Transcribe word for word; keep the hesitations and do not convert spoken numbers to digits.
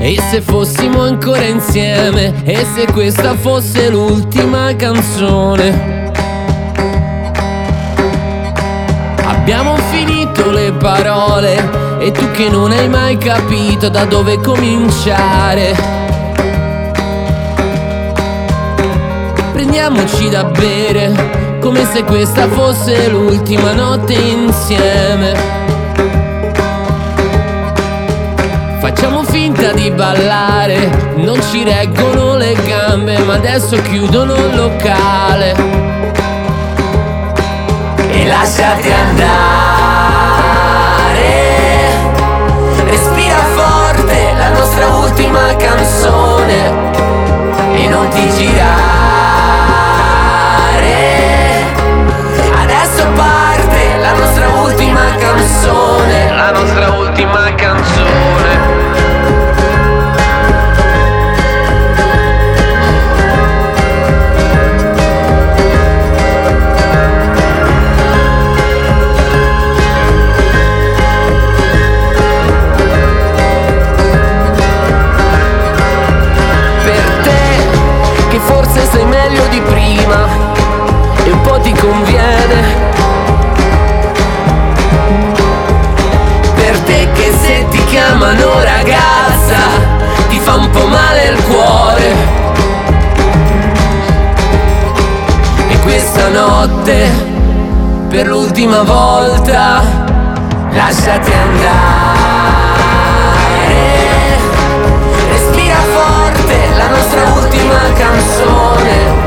E se fossimo ancora insieme, e se questa fosse l'ultima canzone. Abbiamo finito le parole e tu che non hai mai capito da dove cominciare. Prendiamoci da bere, come se questa fosse l'ultima notte insieme. Facciamo finta di ballare, non ci reggono le gambe, ma adesso chiudono il locale. E lasciati andare, respira forte la nostra ultima canzone e non ti girare. Adesso parte la nostra ultima canzone, la nostra ultima canzone. Forse sei meglio di prima e un po' ti conviene. Per te che se ti chiamano ragazza ti fa un po' male il cuore. E questa notte per l'ultima volta lasciati andare. Respira forte la nostra ultima canzone